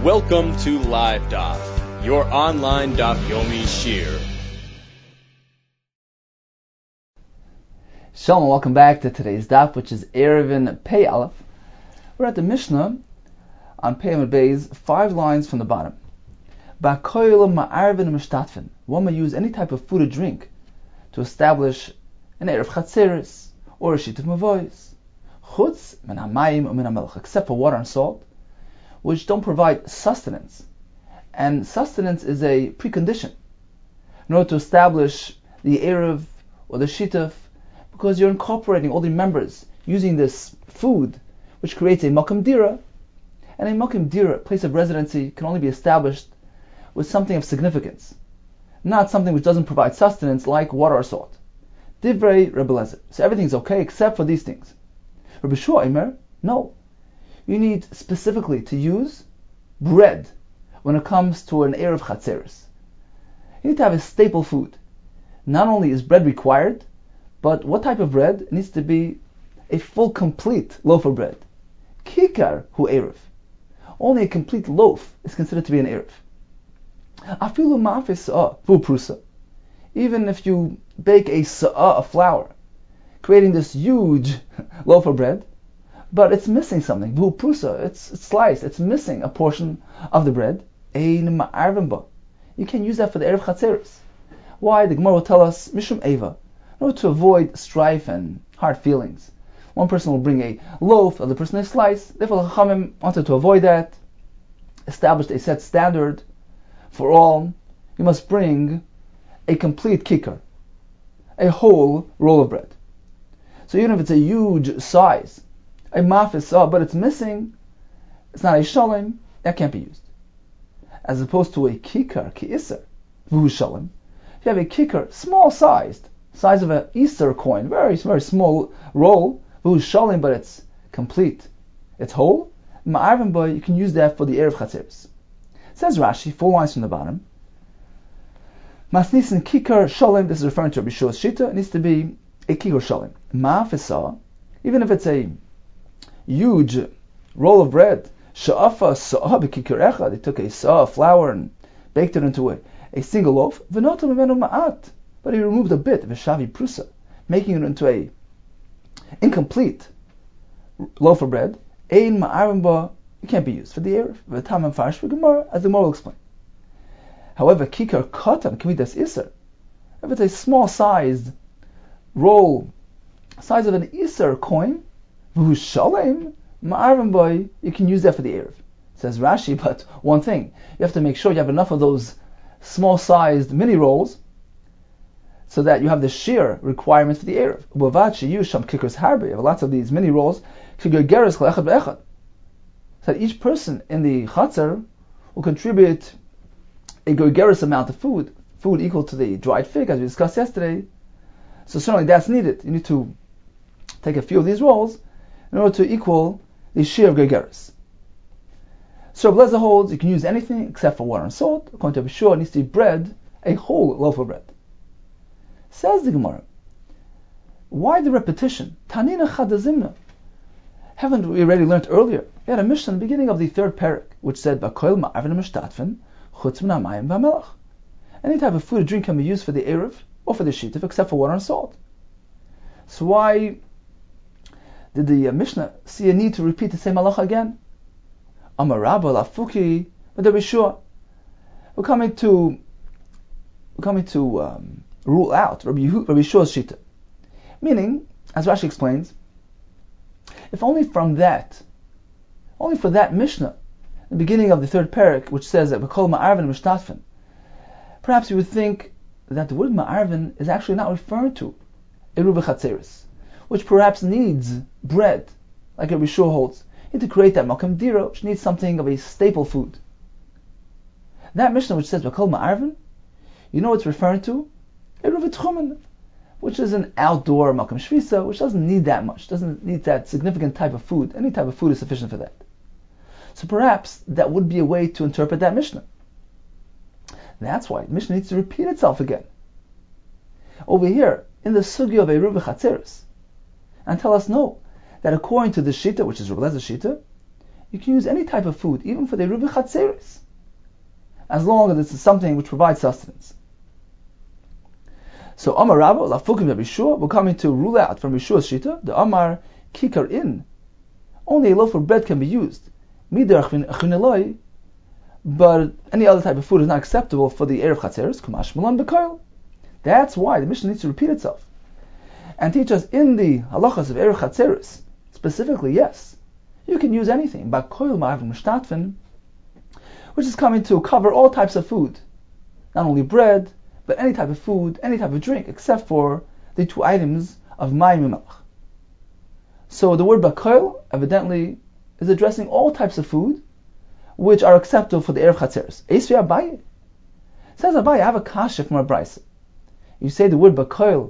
Welcome to Live Daf, your online Daf Yomi Shir. Shalom, welcome back to today's Daf, which is Erevin Pei Aleph. We're at the Mishnah on Pei Amud Beis, 5 lines from the bottom. Ba'koil ma'arvin mishtatfin. One may use any type of food or drink to establish an Erev Chatzeris or a sheet of Mavois. Chutz min hamayim u'min hamelech, except for water and salt, which don't provide sustenance. And sustenance is a precondition in order to establish the Erev or the Shituf, because you're incorporating all the members using this food, which creates a Makom Dira. And a Makom Dira, place of residency, can only be established with something of significance, not something which doesn't provide sustenance like water or salt. Divrei Rebbe Lezer. So everything's okay except for these things. Rebbe Shua Eimer, no. You need specifically to use bread when it comes to an Erev Chatzeris. You need to have a staple food. Not only is bread required, but what type of bread? It needs to be a full, complete loaf of bread. Kikar hu Erev. Only a complete loaf is considered to be an Erev. Afilu ma'afis sa'ah vu prusa. Even if you bake a sa'ah of flour, creating this huge loaf of bread, but it's missing something. Vu prusa, it's sliced, it's missing a portion of the bread. Ein ma'arvin ba. You can use that for the Erev Chatzeris. Why? The Gemara will tell us, Mishum Eva, in order to avoid strife and hard feelings. One person will bring a loaf, the other person a slice. Therefore, the Chachamim wanted to avoid that, established a set standard for all. You must bring a complete kikar, a whole roll of bread. So even if it's a huge size, a mafis, but it's missing, it's not a shalom, that can't be used. As opposed to a kikar, ki iser, vuhu shalom. If you have a kikar, small sized, size of an Easter coin, very, very small roll, vuhu shalom, but it's complete, it's whole, ma'arvin boy, you can use that for the Erev Chatzeris. Says Rashi, 4 lines from the bottom, Masnisin kikar shalom, this is referring to Rabbi Shua's shita, it needs to be a kikar shalom. Ma'afisa, even if it's a huge roll of bread, sha'afa sa'ah b'kikar echad, they took a sa'ah of flour and baked it into a single loaf, v'notam mimenu ma'at, but he removed a bit, v'shavi prusa, making it into a incomplete loaf of bread, ein ma'arim ba, it can't be used for the Erev, v'tam and farsh v'gemara, as the Gemara will explain. However, kikar katan kamidas iser, if it's a small sized roll, size of an iser coin, v'hu shalem, ma'arim boy, you can use that for the Erev. Says Rashi, but one thing, you have to make sure you have enough of those small sized mini rolls so that you have the sheer requirements for the Erev. U'bavad sheyu sham kikars harbe, you have lots of these mini rolls, k'gergeres kol echad v'echad. So that each person in the Chatzar will contribute a gergeres amount of food equal to the dried fig, as we discussed yesterday. So certainly that's needed. You need to take a few of these rolls in order to equal the share of gergeres. So Rabbi Lezer holds you can use anything except for water and salt. According to Rabbi Shua, it needs to be bread, a whole loaf of bread. Says the Gemara, why the repetition? Tanina chadazimna. Haven't we already learned earlier? We had a Mishnah in the beginning of the 3rd parak, which said, Ba'koil ma'arvin mishtatfin, chutz min hamayim v'hamelach. Any type of food or drink can be used for the Erev or for the Shituf, except for water and salt. So why did the Mishnah see a need to repeat the same halacha again? Amar Rabba lafuki, but Rabbi Shua. We're coming to rule out Rabbi Shua's shita. Meaning, as Rashi explains, if only for that Mishnah, the beginning of the 3rd parak, which says that B'kol ma'arvin mishtatfin, perhaps you would think that the word ma'arvin is actually not referring to Eruv Chatzeris, which perhaps needs bread, like Rabbi Shua holds. You need to create that Makom Dira, which needs something of a staple food. That Mishnah which says B'kol ma'arvin, you know what it's referring to? Eruv Tchumen, which is an outdoor Makom Shvisa, which doesn't need that much, doesn't need that significant type of food. Any type of food is sufficient for that. So perhaps that would be a way to interpret that Mishnah. That's why the Mishnah needs to repeat itself again. Over here, in the Sugya of Eruv Chatzeris, and tell us no, that according to the Shita, which is Rebbe Lezer's Shita, you can use any type of food, even for the Eruv Chatzeris, as long as it's something which provides sustenance. So Amar Rabba, Lafukim Rabbi Shua, we're coming to rule out from Rishua's Shita, the Amar Kikar in. Only a loaf of bread can be used. Midar Chineloi, but any other type of food is not acceptable for the Erev Chatzeres, Kumash Malan B'Koil. That's why the Mishnah needs to repeat itself and teach us in the halachas of Erev Chatzeres, specifically, yes, you can use anything, B'Koil Ma'avim Mishtatfen, which is coming to cover all types of food, not only bread, but any type of food, any type of drink, except for the two items of Mayim and Melech. So the word B'Koil evidently is addressing all types of food which are acceptable for the Erev Chatzeres. Esri Abaye. Says Abaye, I have a kasha from a brisa. You say the word B'Koil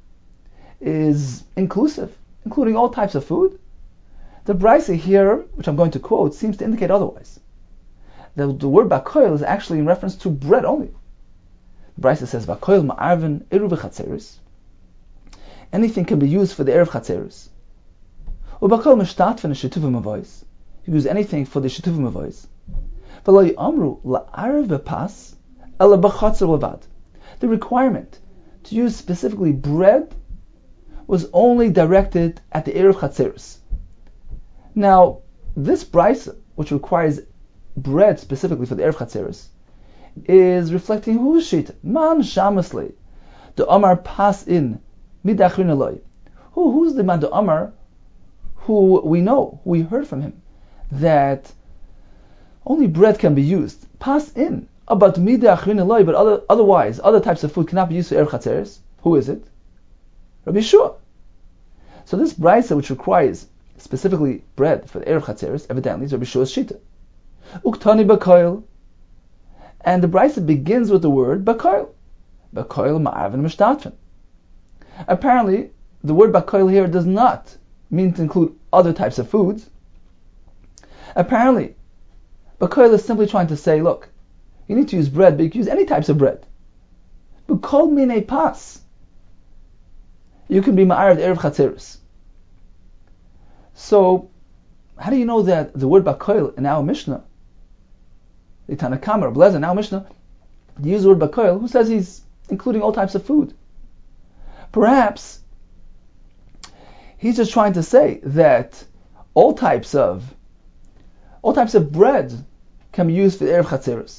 is inclusive, including all types of food. The brisa here, which I'm going to quote, seems to indicate otherwise. The word B'Koil is actually in reference to bread only. The brisa says B'Koil Ma'arvin Eruv Chatzeres. Anything can be used for the Erev Chatzeres. U'B'Koil Mishtatfen Shituvim Avois. You use anything for the Shituvim Avois. V'lo Yamru La'arev B'Pas Ela B'Chatzer Levad. The requirement to use specifically bread was only directed at the Erev Chatzeres. Now, this brisa, which requires bread specifically for the Erev Chatzeres, is reflecting whose shita? Man shamasli, the Amar pas in midachrin eloi. Who's the man, the Amar, who we know, who we heard from him, that only bread can be used. Pas in, but midachrin eloi, but otherwise, other types of food cannot be used for Erev Chatzeres. Who is it? Rabbi Shua. So this brisa, which requires specifically bread for the Erev Chatzeres, evidently is Rabbi Shua's shita. Uktani B'Koil. And the brisa begins with the word B'Koil. B'Koil Ma'avin Mishtatfen. Apparently, the word B'Koil here does not mean to include other types of foods. Apparently, B'Koil is simply trying to say, look, you need to use bread, but you can use any types of bread. B'Kol Minei Pas. You can be Ma'arav Erev Chatzeres. So, how do you know that the word B'Koil in our Mishnah, the Tanna Kamma, Rabbi Lezer in our Mishnah, they use the word B'Koil, who says he's including all types of food? Perhaps he's just trying to say that all types of bread can be used for the Erev Chatzeres.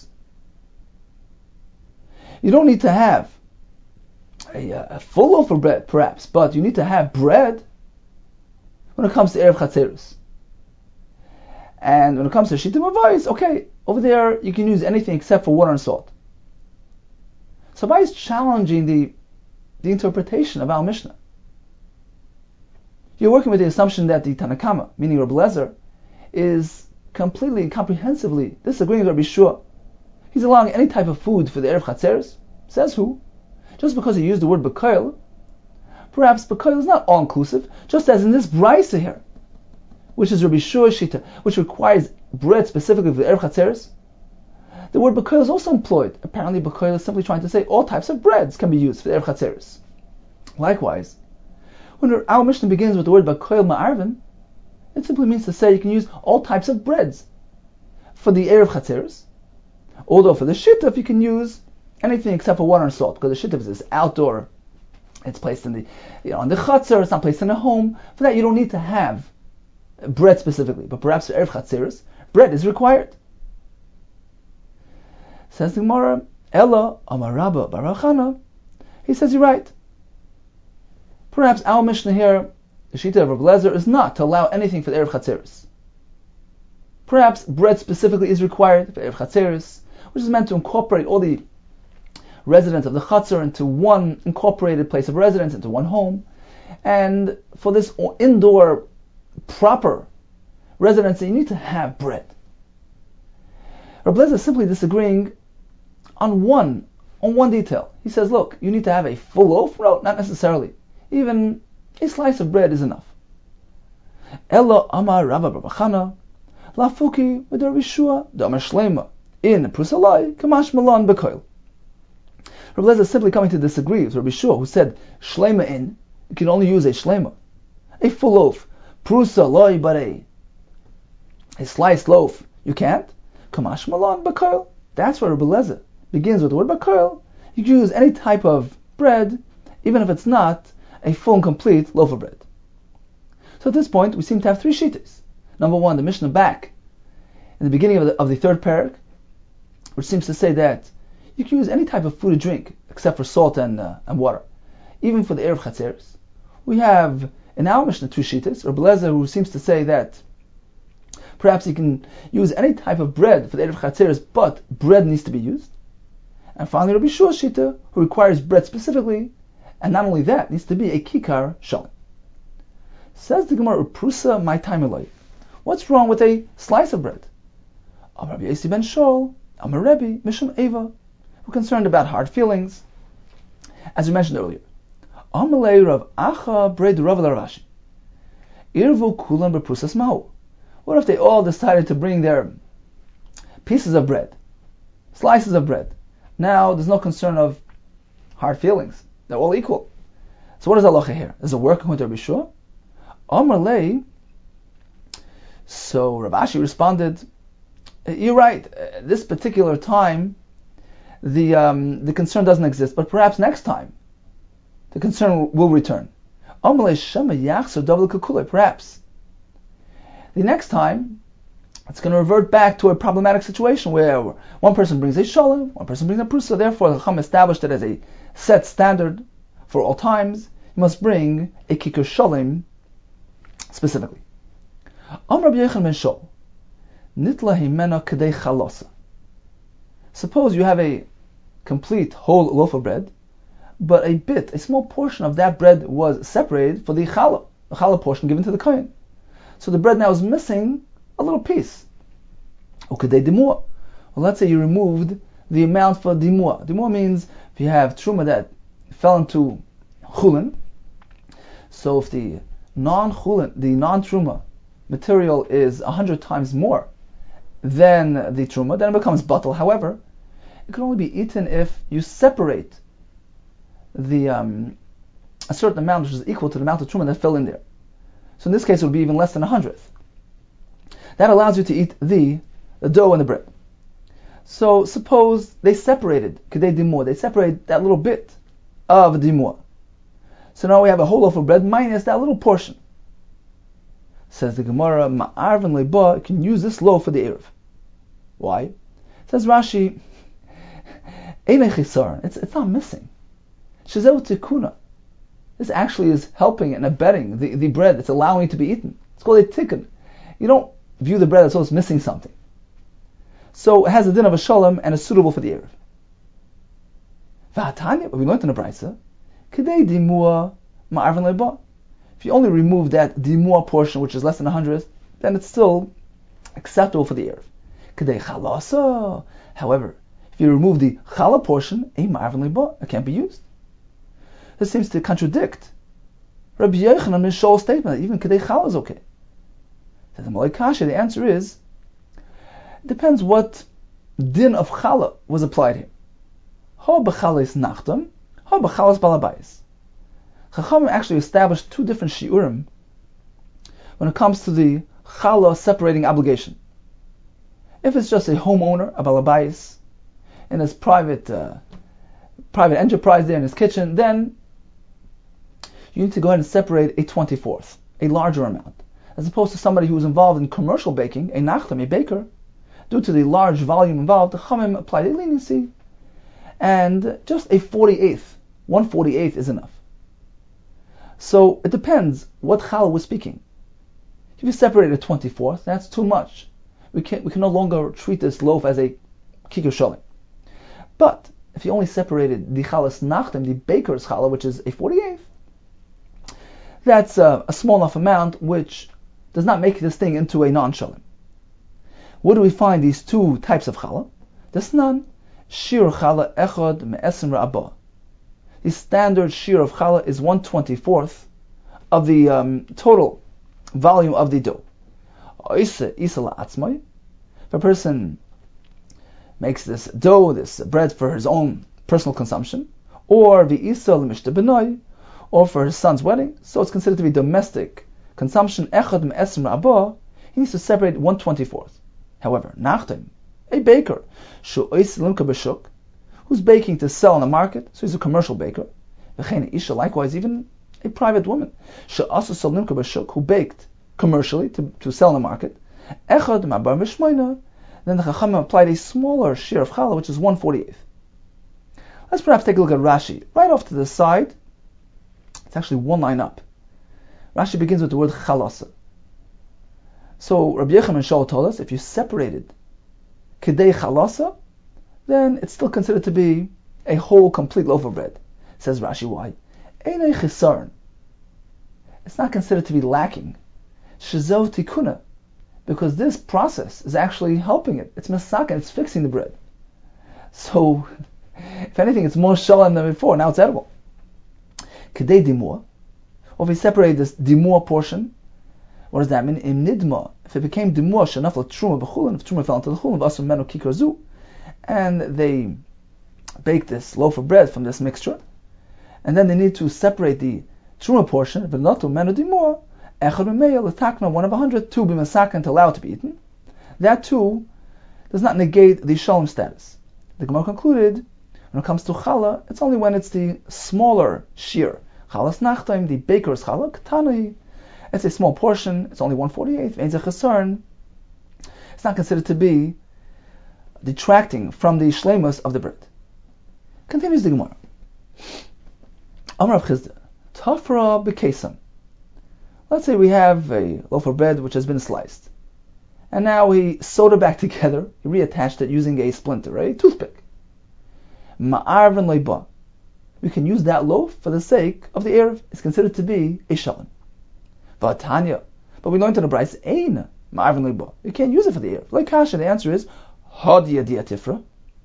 You don't need to have a full loaf of bread, perhaps, but you need to have bread when it comes to Erev Chatzeres. And when it comes to Shittim Avos, okay, over there you can use anything except for water and salt. So Abai is challenging the interpretation of our Mishnah. You're working with the assumption that the Tanna Kamma, meaning Rabbi Lezer, is completely and comprehensively disagreeing with Rabbi Shua. He's allowing any type of food for the Erev Chatzeres. Says who? Just because he used the word B'Koil, perhaps B'Koil is not all-inclusive, just as in this brisa here, which is Rabbi Shua's shita, which requires bread specifically for the Erev Chatzeres. The word B'Koil is also employed. Apparently B'Koil is simply trying to say all types of breads can be used for the Erev Chatzeres. Likewise, when our Mishnah begins with the word B'Koil Ma'arvin, it simply means to say you can use all types of breads for the Erev Chatzeres. Although for the Shituf you can use anything except for water and salt, because the Shituf is this outdoor. It's placed in the Chatzar, it's not placed in a home. For that you don't need to have bread specifically, but perhaps for Erev Chatzeres, bread is required. Says the Gemara, Ella Amar Rabba bar Chana. He says you're right. Perhaps our Mishnah here, the Shita of Rabbi Lezer, is not to allow anything for the Erev Chatzeres. Perhaps bread specifically is required for Erev Chatzeres, which is meant to incorporate all the residents of the Chatzar into one incorporated place of residence, into one home. And for this indoor proper residency, you need to have bread. Rabbi Lezer is simply disagreeing on one detail. He says, look, you need to have a full loaf? No, not necessarily. Even a slice of bread is enough. Ella Amar Rabba bar Chana Lafuki with Rabbi Shua Damar Shleima in Prusalai Kamash Malan B'Koil. Rabbi Lezer is simply coming to disagree with Rabbi Shua, who said Shleima in, you can only use a Shleima, a full loaf, Prusalai Barei. a sliced loaf, you can't. Kamash malon bakoil. That's where Rebbe Lezer begins with the word bakoil. You can use any type of bread, even if it's not a full and complete loaf of bread. So at this point, we seem to have three shittas. Number one, the Mishnah back in the beginning of the third parak, which seems to say that you can use any type of food or drink except for salt and water, even for the Erev Chatzeres. We have in our Mishnah two shittas, Rebbe Lezer, who seems to say that perhaps you can use any type of bread for the Erev Chatzeres, but bread needs to be used. And finally, Rabbi Shua's shita, who requires bread specifically, and not only that, needs to be a kikar shalim. Says the Gemara, Prusa my time eloi. What's wrong with a slice of bread? Rabbi Yossi ben Shol, Amar Rebbe, Mishum Eva. We're concerned about hard feelings, as we mentioned earlier. Amalei Rav Acha Breid Rav Rashi. Irvu Kulan Beprusas Mahu. What if they all decided to bring their pieces of bread, slices of bread? Now there's no concern of hard feelings. They're all equal. So what is halacha here? Does it work according to Rabbi Shua? Amar Lei. So Rav Ashi responded, you're right. At this particular time, the concern doesn't exist, but perhaps next time the concern will return. Amar Lei Shema Yachzor Davel Kakulei. Perhaps the next time it's going to revert back to a problematic situation where one person brings a shalom, one person brings a prusa. Therefore, the Chacham established it as a set standard for all times. You must bring a kikar shalom specifically. Amar Rabbi Yochanan ben Shol, nitla himena kedei chalosa. Suppose you have a complete whole loaf of bread, but a small portion of that bread was separated for the challah portion given to the kohen. So the bread now is missing a little piece. Ukedei dimua. Well, let's say you removed the amount for dimua. Dimua means if you have truma that fell into chulin, so if the non-truma material is 100 times more than the truma, then it becomes batal. However, it can only be eaten if you separate the a certain amount which is equal to the amount of truma that fell in there. So in this case, it would be even less than 100th. That allows you to eat the dough and the bread. So suppose they separated kedei dimua. They separated that little bit of dimua. So now we have a whole loaf of bread minus that little portion. Says the Gemara, ma'arvin leba, can use this loaf for the erev. Why? Says Rashi, it's not missing. Shezeu tikuna. This actually is helping and abetting the bread. It's allowing it to be eaten. It's called a tikkun. You don't view the bread as though it's missing something. So it has a din of a shalom and is suitable for the erev. V'hatanya, we learned in the Brisa, kedei dimua ma'arvin leba. If you only remove that dimua portion, which is less than 100th, then it's still acceptable for the erev. Kedei chalasa. However, if you remove the challah portion, ma'arvin leba, it can't be used. This seems to contradict Rabbi Yochanan ben Shol's statement that even kedei challah is okay. The answer is, it depends what din of challah was applied here. Ha b'chalas nachtam, ha b'chalas balabayis. Chachamim actually established two different shiurim when it comes to the challah separating obligation. If it's just a homeowner, a balabayis, in his private enterprise there in his kitchen, then you need to go ahead and separate a 24th, a larger amount. As opposed to somebody who was involved in commercial baking, a nachtam, a baker, due to the large volume involved, the Chachamim applied a leniency, and just a 1/48 is enough. So it depends what challah we're speaking. If you separate a 24th, that's too much. We can no longer treat this loaf as a kikar shalom. But if you only separated the chalas nachtam, the baker's challah, which is a 1/48, that's a small enough amount which does not make this thing into a non-shalom. Where do we find these two types of challah? Desnan, shir challah echad me'esim ra'abah. The standard shir of challah is 1/24th of the total volume of the dough. If a person makes this dough, this bread for his own personal consumption, or or for his son's wedding, so it's considered to be domestic consumption. Echad me'esim ra'abah, he needs to separate 1/24. However, nachtem, a baker, who's baking to sell in the market, so he's a commercial baker. Likewise, even a private woman, who baked commercially to sell in the market. Then the Chachamim applied a smaller share of challah, which is 1/48. Let's perhaps take a look at Rashi. Right off to the side, it's actually one line up. Rashi begins with the word chalasa. So Rabbi Yechim and Shaul told us, if you separated kedei chalasa, then it's still considered to be a whole, complete loaf of bread. Says Rashi, why? Einei chisarn. It's not considered to be lacking. Shezot tikuna. Because this process is actually helping it. It's masakin, it's fixing the bread. So, if anything, it's more shalom than before. Now it's edible. Kedei dimua. Or if we separate this dimua portion, what does that mean? Im nidma. If it became dimua, shenafla truma b'chulin, if truma fell into the chulin, v'asum menu kikarzu, and they bake this loaf of bread from this mixture, and then they need to separate the truma portion, v'natu menu dimua, echad me'meya l'takna, 1 of 100, to be masakin, to allow it to be eaten. That too does not negate the shalom status. The Gemara concluded, when it comes to challah, it's only when it's the smaller shear. Chalas nachtaim, the baker's challah, k'tanai, it's a small portion, it's only 1/48, ein ze chesarn. It's not considered to be detracting from the shleimus of the bread. Continues the Gemara. Amar Rav Chizda, tafra b'kesam. Let's say we have a loaf of bread which has been sliced, and now he sewed it back together, he reattached it using a splinter, a toothpick. Ma'arvin leiba. We can use that loaf for the sake of the erev. It's considered to be a shalom. V'atanya. But we learned in the Bryce, ein ma'arvin leiba. You can't use it for the erev. Like Kasha, the answer is hadiya dia tifra.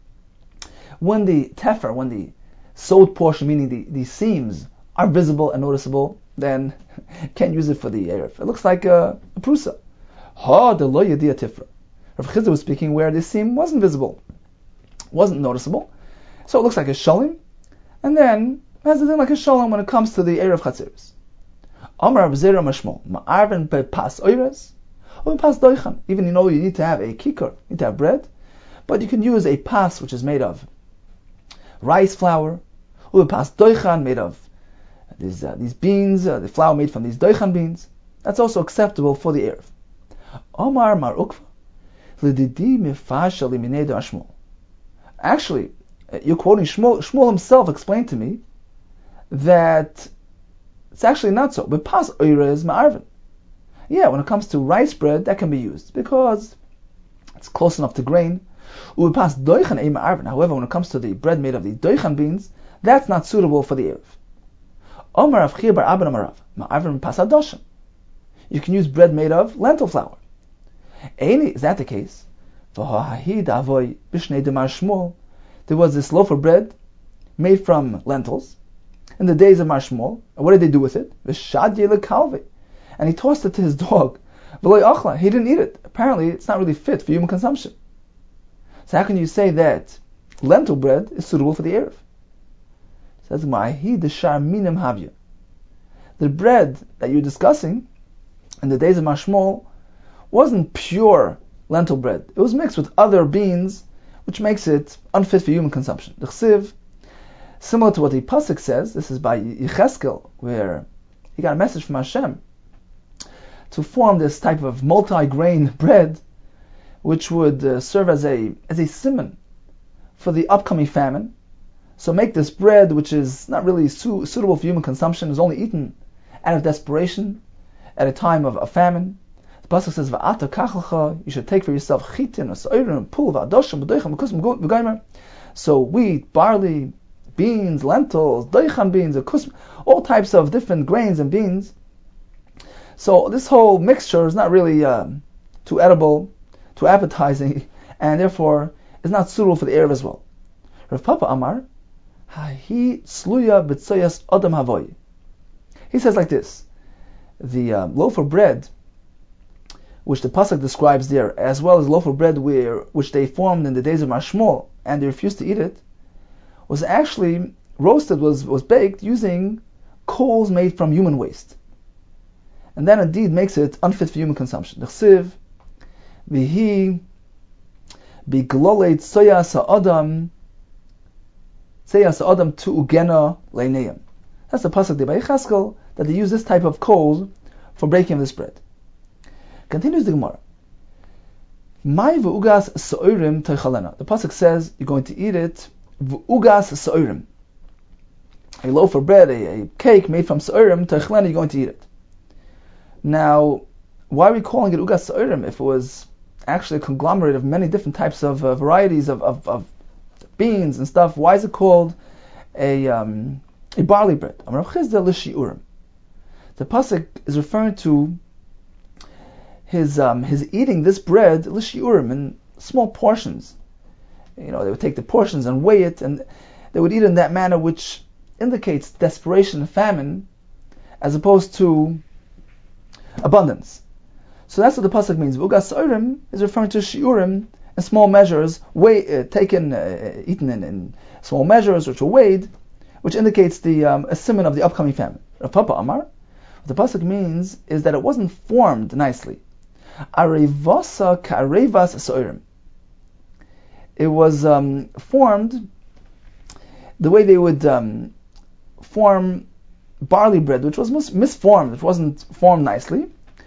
When the tefer, when the sewed portion, meaning the seams, are visible and noticeable, then can't use it for the erev. It looks like a prusa. Ha de lo yadia tifra. Rav Chizda was speaking where the seam wasn't visible, wasn't noticeable, so it looks like a shalim, and then has a thing like a shalim when it comes to the erev chatzeres. Amar Rav Zera Mashmol ma'arven bepas oires or bepas doichan. Even you need to have a kikar, you need to have bread, but you can use a pas which is made of rice flour, or bepas doichan made of these beans, the flour made from these doichan beans. That's also acceptable for the erev. Omar Mar Ukva Lididi Mifasha Liminei Shmuel. Actually, you're quoting Shmuel. Shmuel himself explained to me that it's actually not so. But pas oirez ma'arvin. Yeah, when it comes to rice bread, that can be used because it's close enough to grain. Pas doichan ei ma'arvin. However, when it comes to the bread made of the doichan beans, that's not suitable for the erev. Omar Rav Chia bar Abba Amarav ma'arvin pas adoshan. You can use bread made of lentil flour. Is that the case? There was this loaf of bread made from lentils in the days of Mar Shmuel. And what did they do with it? And he tossed it to his dog. He didn't eat it. Apparently, it's not really fit for human consumption. So how can you say that lentil bread is suitable for the erev? Says the bread that you're discussing in the days of Mar Shmuel wasn't pure lentil bread. It was mixed with other beans, which makes it unfit for human consumption. The Chsiv, similar to what the Pasuk says, this is by Yecheskel, where he got a message from Hashem to form this type of multi-grain bread, which would serve as a simon for the upcoming famine. So make this bread, which is not really suitable for human consumption, is only eaten out of desperation at a time of a famine. The pasuk says, "Va'ata kachalcha," you should take for yourself chitin, soirin, pul, va'adoshim, b'doichan, b'kusm, b'gaimer. So wheat, barley, beans, lentils, doichan beans, all types of different grains and beans. So this whole mixture is not really too edible, too appetizing, and therefore is not suitable for the erev as well. Rav Papa Amar, Hahi sluya b'tzoyas adam havoy. He says like this: the loaf of bread, which the pasuk describes there, as well as loaf of bread which they formed in the days of Mar Shmuel, and they refused to eat it, was actually roasted, was baked using coals made from human waste, and that indeed makes it unfit for human consumption. The Chsiv, Vihi bigloleit soyas ha'adam tu ugena leineim. That's the pasuk by Yecheskel, that they use this type of coal for breaking this bread. Continues the Gemara. Mai v'ugas sa'orim teichalena. The pasuk says you're going to eat it v'ugas sa'orim. A loaf of bread, a cake made from sa'orim teichalena, you're going to eat it. Now, why are we calling it ugas sa'orim if it was actually a conglomerate of many different types of varieties of beans and stuff? Why is it called a barley bread? The pasuk is referring to his eating this bread l'shiurim in small portions. They would take the portions and weigh it, and they would eat in that manner, which indicates desperation and famine, as opposed to abundance. So that's what the pasuk means. Ugas sa'orim is referring to shiurim in small measures, eaten in small measures, which are weighed, which indicates a simon of the upcoming famine. Rav Papa Amar, what the pasuk means is that it wasn't formed nicely. Arevasa ka'arevas sa'orim. It was formed the way they would form barley bread, which was misformed, which wasn't formed nicely.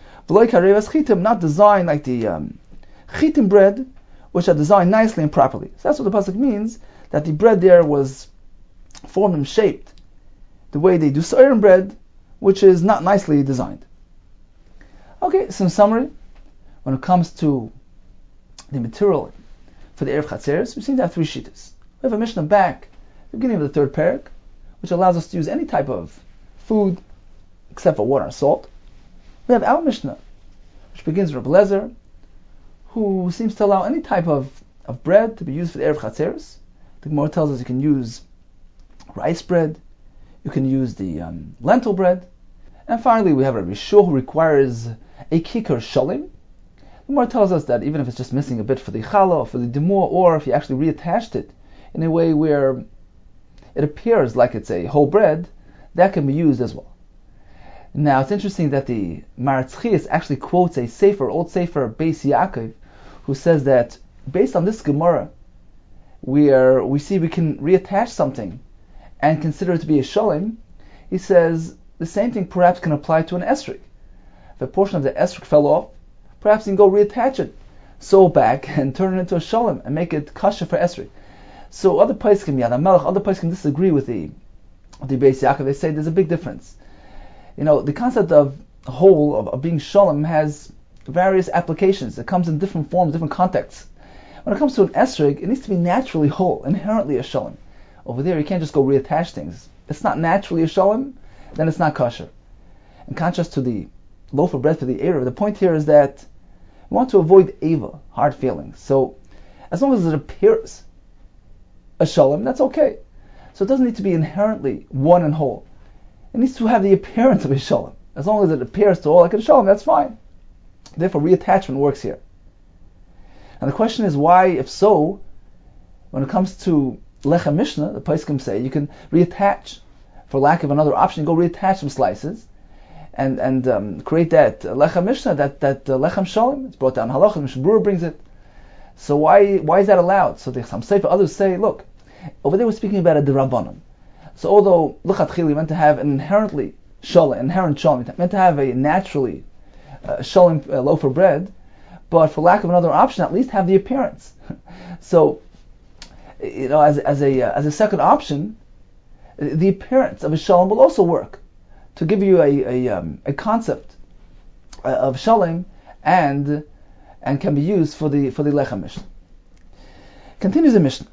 Not designed like the chitim bread, which are designed nicely and properly. So that's what the pasuk means, that the bread there was formed and shaped the way they do sa'orim bread, which is not nicely designed. Okay, so in summary, when it comes to the material for the Erev Chatzeres, we seem to have three shittas. We have a Mishnah back at the beginning of the third parak, which allows us to use any type of food except for water and salt. We have our Mishnah, which begins with Rebbe Lezer, who seems to allow any type of bread to be used for the Erev Chatzeres. The Gemara tells us you can use rice bread, you can use the lentil bread, and finally we have a Rishon who requires a kikar shalim. The Gemara tells us that even if it's just missing a bit for the challah, or for the demur, or if you actually reattached it in a way where it appears like it's a whole bread, that can be used as well. Now it's interesting that the Maharatz Chayes actually quotes a old sefer Beis Yaakov, who says that based on this Gemara, we see we can reattach something and consider it to be a shalim. He says the same thing perhaps can apply to an esrog. If a portion of the esrog fell off, perhaps you can go reattach it, sew back, and turn it into a shalim and make it kosher for esrog. So other poskim, Yad HaMelech, other poskim disagree with the Beis Yaakov. They say there's a big difference. The concept of whole, of being shalom, has various applications. It comes in different forms, different contexts. When it comes to an esrog, it needs to be naturally whole, inherently a shalom. Over there, you can't just go reattach things. It's not naturally a shalom, then it's not kosher. In contrast to the loaf of bread for the Erev, the point here is that we want to avoid eva, hard feelings. So, as long as it appears a shalom, that's okay. So it doesn't need to be inherently one and whole. It needs to have the appearance of a shalom. As long as it appears to all like a shalom, that's fine. Therefore, reattachment works here. And the question is why, if so, when it comes to Lechem Mishnah, the poskim say you can reattach, for lack of another option, go reattach some slices and create that Lechem Mishnah, that Lechem Shalom. It's brought down Halachah, Mishnah Berurah brings it. So why is that allowed? So some sefer others say, look, over there we're speaking about a D'Rabbanan. So although L'chatchili meant to have an inherent shalom, meant to have a naturally shalom loaf of bread, but for lack of another option, at least have the appearance. So, as a second option, the appearance of a shalom will also work to give you a concept of shalom and can be used for the Lechem Mishnah. Continues the Mishnah.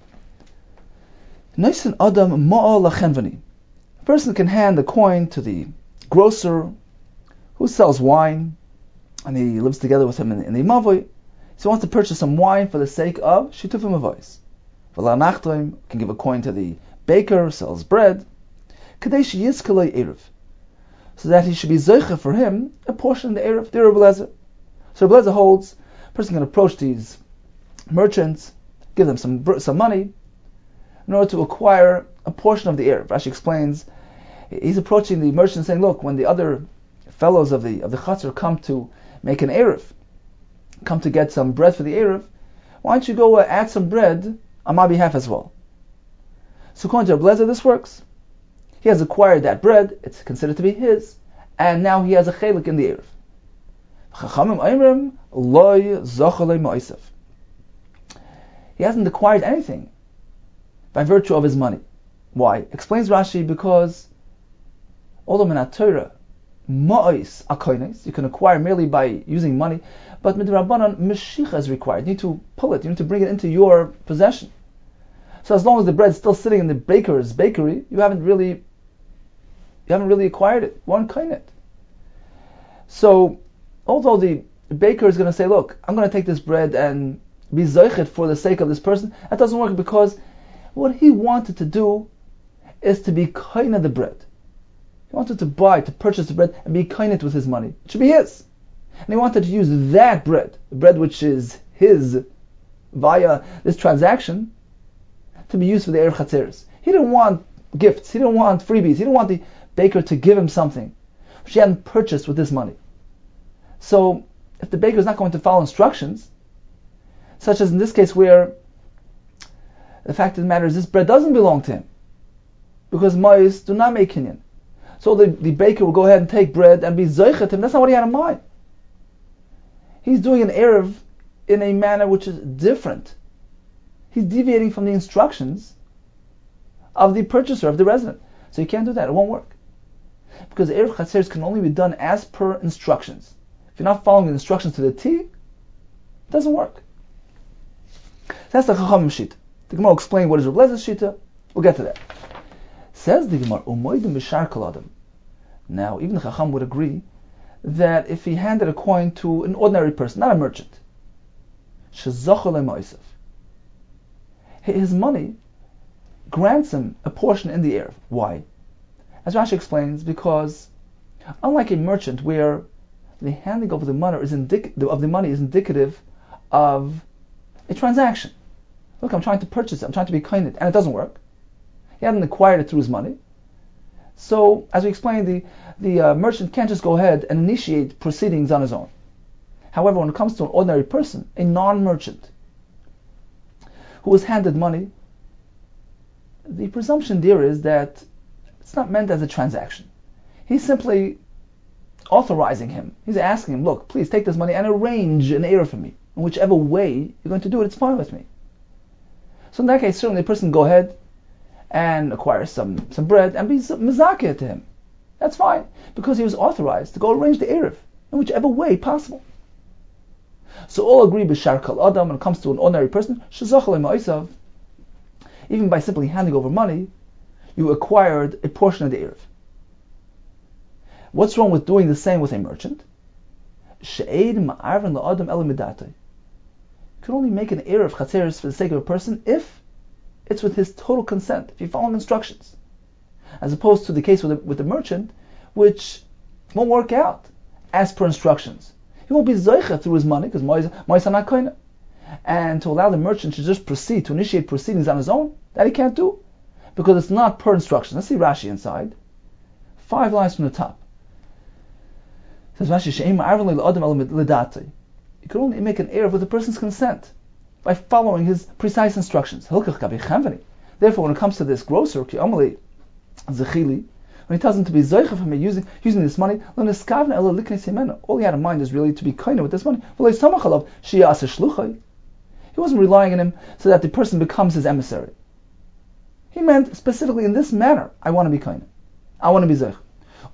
Noisin Adam Ma'al Lachenvani. A person can hand a coin to the grocer who sells wine, and he lives together with him in the Mavoi. So he wants to purchase some wine for the sake of Shitufim Avois. V'la Nachtoim can give a coin to the baker who sells bread, Kadesh Yizkalei Erev, so that he should be Zoicha for him a portion of the Erev, the Rebbe Lezer. So Rebbe Lezer holds, a person can approach these merchants, give them some money, in order to acquire a portion of the Erev. Rashi explains, he's approaching the merchant saying, look, when the other fellows of the Chatzar come to make an Erev, come to get some bread for the Erev, why don't you go add some bread on my behalf as well? So according to Rabbi Lezer, this works. He has acquired that bread, it's considered to be his, and now he has a chelik in the Erev. Chachamim Oimrim loy zochalei ma'isef. He hasn't acquired anything by virtue of his money. Why? Explains Rashi, because although minat Torah ma'is akoines, you can acquire merely by using money, but midrabanan meshicha is required. You need to pull it, you need to bring it into your possession. So as long as the bread's still sitting in the baker's bakery, you haven't really acquired it. You aren't koine it. So although the baker is going to say, look, I'm going to take this bread and be zoichet for the sake of this person, that doesn't work, because what he wanted to do is to be koine the bread. He wanted to purchase the bread and be koine with his money. It should be his. And he wanted to use that bread, the bread which is his via this transaction, to be used for the Erev Chatzeres. He didn't want gifts, he didn't want freebies, he didn't want the baker to give him something which he hadn't purchased with this money. So, if the baker is not going to follow instructions, such as in this case where the fact of the matter is this bread doesn't belong to him, because Ma'is do not make kinyan. So the baker will go ahead and take bread and be zoichet him. That's not what he had in mind. He's doing an Erev in a manner which is different. He's deviating from the instructions of the purchaser, of the resident. So you can't do that, it won't work. Because Erev Chatzeres can only be done as per instructions. If you're not following the instructions to the T, it doesn't work. That's the Chacham Shita. The Gemara will explain what is Rabbi Lezer's Shita. We'll get to that. Says the Gemara, Umoidim b'shar kol adam. Now, even the Chacham would agree that if he handed a coin to an ordinary person, not a merchant, shezochel le'ma'isef, his money grants him a portion in the Erev. Why? As Rashi explains, because unlike a merchant where the handing over the money is indicative of a transaction. Look, I'm trying to purchase it, I'm trying to be kind, and it doesn't work. He hadn't acquired it through his money. So, as we explained, the merchant can't just go ahead and initiate proceedings on his own. However, when it comes to an ordinary person, a non-merchant, who was handed money, the presumption there is that it's not meant as a transaction. He's simply authorizing him. He's asking him, look, please take this money and arrange an Erev for me. In whichever way you're going to do it, it's fine with me. So in that case, certainly the person can go ahead and acquire some bread and be mizakeh to him. That's fine, because he was authorized to go arrange the Erev in whichever way possible. So all agree b'shar kol adam when it comes to an ordinary person, shezochel le'ma'asav, even by simply handing over money, you acquired a portion of the Erev. What's wrong with doing the same with a merchant? She'eid ma'arvin la'adam el midatei. You can only make an Erev Chatzeres for the sake of a person if it's with his total consent, if you're following instructions. As opposed to the case with the merchant, which won't work out as per instructions. He won't be zoicha through his money, because Ma'is are not koine. And to allow the merchant to just proceed, to initiate proceedings on his own, that he can't do, because it's not per instruction. Let's see Rashi inside. 5 lines from the top. It says Rashi, She'ein ma'arvin le'adam el midatei. You can only make an Erev with a person's consent by following his precise instructions. Therefore, when it comes to this grocer, when he tells him to be zoicha for me using this money, all he had in mind is really to be kind with this money. He wasn't relying on him so that the person becomes his emissary. He meant specifically in this manner, I want to be kind. I want to be zoich.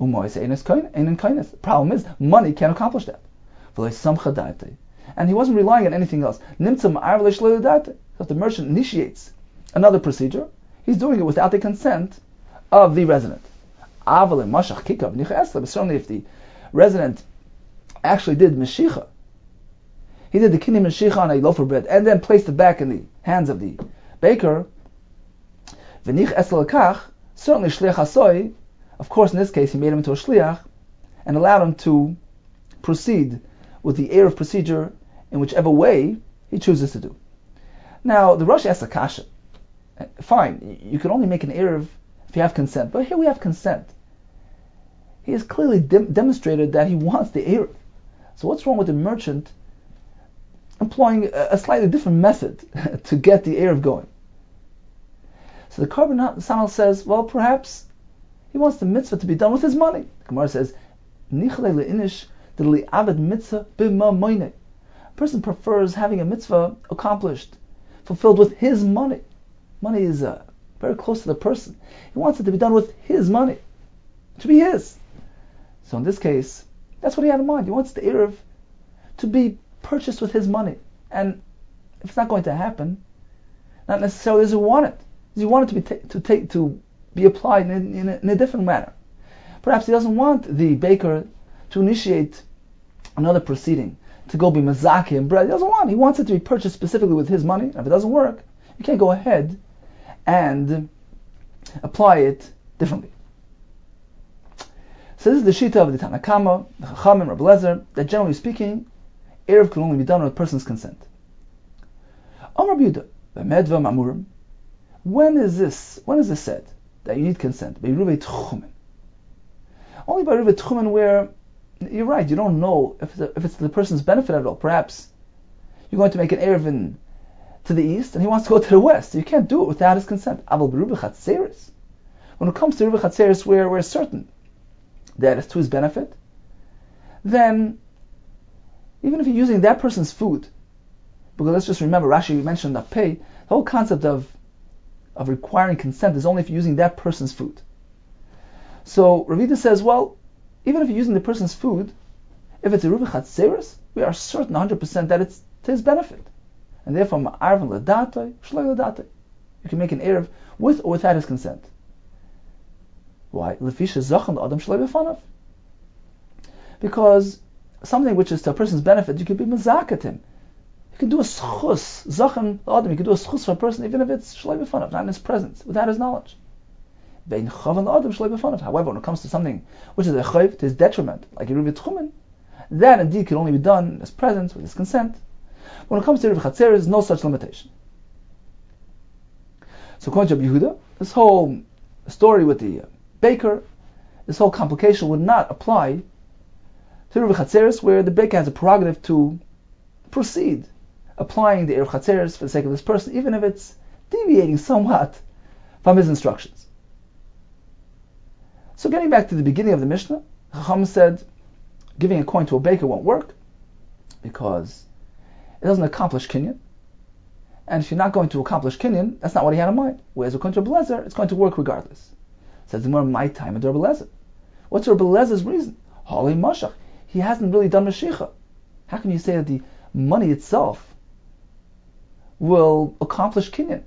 The problem is, money can't accomplish that. And he wasn't relying on anything else. So if the merchant initiates another procedure, he's doing it without the consent of the resident. Certainly if the resident actually did meshicha, he did the kinyan meshicha on a loaf of bread and then placed it back in the hands of the baker, certainly shliach hasoi, of course in this case he made him into a shliach and allowed him to proceed with the Erev procedure in whichever way he chooses to do. Now, the Rosh asks a kasha. Fine, you can only make an Erev if you have consent, but here we have consent. He has clearly demonstrated that he wants the Erev. So what's wrong with the merchant employing a slightly different method to get the Erev going. So the Korban Samel says, well, perhaps he wants the mitzvah to be done with his money. The Gemara says, a person prefers having a mitzvah accomplished, fulfilled with his money. Money is very close to the person. He wants it to be done with his money, to be his. So in this case, that's what he had in mind. He wants the Erev to be purchased with his money. And if it's not going to happen, not necessarily does he want it. Does he want it to be applied in a different manner? Perhaps he doesn't want the baker to initiate another proceeding, to go be mazaki and bread. He doesn't want it. He wants it to be purchased specifically with his money. And if it doesn't work, you can't go ahead and apply it differently. So this is the shita of the Tanna Kama, the Chachamim, Rabbi Lezer, that generally speaking, Erev can only be done with a person's consent. Amar B'Yehuda, V'medva Mamurim. When is this said that you need consent? Be'iruvei Tchumen. Only by Iruvei Tchumen where you're right, you don't know if it's the person's benefit at all. Perhaps you're going to make an Erev to the east and he wants to go to the west. So you can't do it without his consent. Aval B'Iruvei Chatzeres. When it comes to Iruvei Chatzeres where we're certain that it's to his benefit, then even if you're using that person's food, because let's just remember, Rashi mentioned that the whole concept of requiring consent is only if you're using that person's food. So Ravida says, well, even if you're using the person's food, if it's a Iruvei Chatzeres, we are certain 100% that it's to his benefit. And therefore, Ma'arvin L'datoi, Shloi L'datoi. You can make an Erev with or without his consent. Why? L'fisha Zachan L'adam Shloi B'fanav. Because something which is to a person's benefit, you could be mazakat him. You can do a schus, Zachan L'adam, you can do a schus for a person even if it's Shloi B'fanav, not in his presence, without his knowledge. Bein Chavan L'adam Shloi B'fanav. However, when it comes to something which is a chayv, to his detriment, like Iruvei Tchumen, that indeed can only be done in his presence, with his consent. When it comes to Iruvei Chatzeres, there's no such limitation. So according to Yehuda, this whole story with the baker, this whole complication would not apply to Iruvei Chatzeres, where the baker has a prerogative to proceed applying the Iruvei Chatzeres for the sake of this person, even if it's deviating somewhat from his instructions. So getting back to the beginning of the Mishnah, Chacham said giving a coin to a baker won't work because it doesn't accomplish kinyan. And if you're not going to accomplish kinyan, that's not what he had in mind. Whereas according to Rabbi Lezer, it's going to work regardless. Says the more my time at Rabbi Lezer. What's Rabbi Lezer's reason? Holy Mashach. He hasn't really done Mashiach. How can you say that the money itself will accomplish kinyan?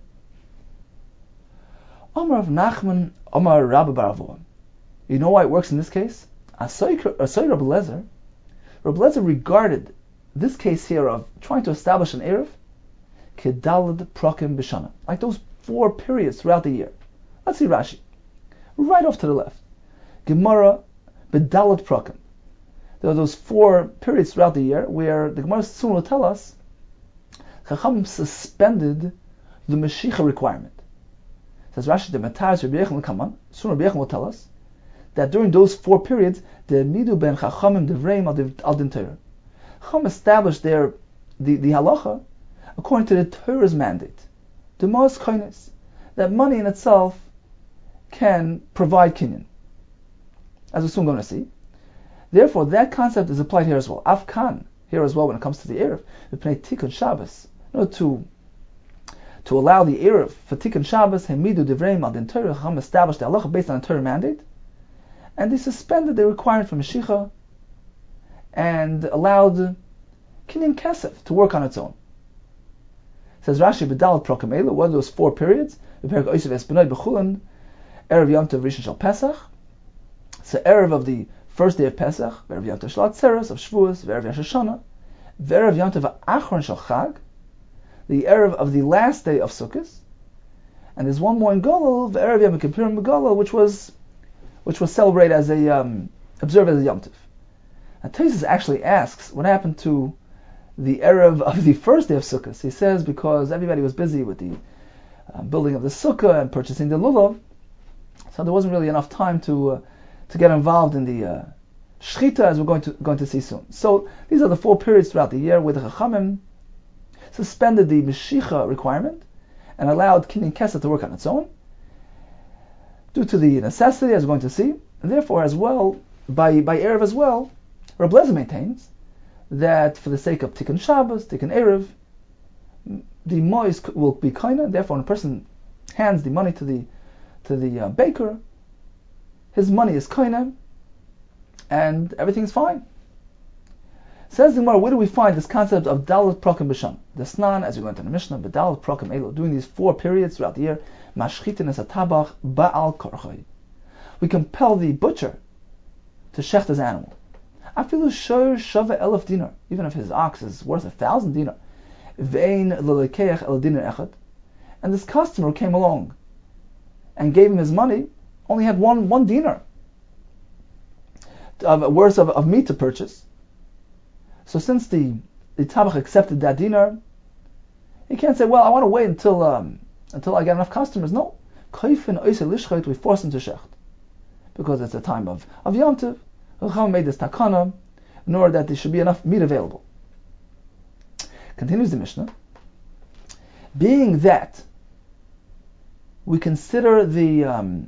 Amar of Nachman, Amar Rabbi Baravon. You know why it works in this case? Asay Rabbi Lezer. Rabbi Lezer regarded this case here of trying to establish an Erev kedalad prakim b'shana, like those 4 periods throughout the year. Let's see Rashi. Right off to the left. Gemara b'dalad prakim. There are those 4 periods throughout the year where the Gemara soon will tell us Chacham suspended the Mashiach requirement. Says Rashi, the Matthias Rabbi Yechon come on. Soon Rabbi Yechon will tell us that during those 4 periods, the midu ben Chachamim devreim al din Torah. Chacham established the halacha according to the Torah's mandate, the most kindness, that money in itself can provide kinyan, as we're soon going to see. Therefore, that concept is applied here as well. Afkan here as well when it comes to the Erev, the Pnei Tikkun Shabbos, to allow the Erev for Tikkun Shabbos, Hemidu Devreim al din Torah. Chacham established the halacha based on the Torah mandate, and they suspended the requirement for Mashiach and allowed kinyan kesef to work on its own. Says Rashi, B'dalad prakim elu, what are those 4 periods? Erev Yom Tov Rishon Shal Pesach. So Erev of the first day of Pesach, Erev Yom Tov Shel Atzeres of Shavuos, Erev Rosh Hashanah, Erev Yom Tov Achron Shel Chag, the Erev of the last day of Sukkot, and there's one more in Golol, Erev Yom Kippurim Golol, which was celebrated as observed as a Yom Tov. Now Tosfos actually asks what happened to the Erev of the first day of Sukkot. He says because everybody was busy with the building of the Sukkah and purchasing the Lulav, so there wasn't really enough time to get involved in the Shechita, as we're going to see soon. So these are the 4 periods throughout the year where the Chachamim suspended the Meshicha requirement and allowed Kinyan Kesef to work on its own due to the necessity, as we're going to see. And therefore, as well, by Erev as well, Reb Lezer maintains that for the sake of Tikkun Shabbos, Tikkun Erev, the mois will be kaina, and therefore when a person hands the money to the baker, his money is kaina, and everything's fine. Says the Gemara, where do we find this concept of Dalet Prokim B'Sham? The Snan, as we went in the Mishnah, but Dalet Prokim Elo, doing these 4 periods throughout the year, Mashchitin es hatabach ba'al korchai. We compel the butcher to shecht his animal. Afilu shor shava elef dinar, even if his ox is worth 1,000 dinar. Ve'ein lelekeach el dinar echad. And this customer came along and gave him his money, only had one dinar worth of meat to purchase. So since the tabach accepted that dinar, he can't say, well, I want to wait until I get enough customers. No. We force him to shecht. Because it's a time of Yom Tov. Chacham made this takana in order that there should be enough meat available. Continues the Mishnah. Being that we consider the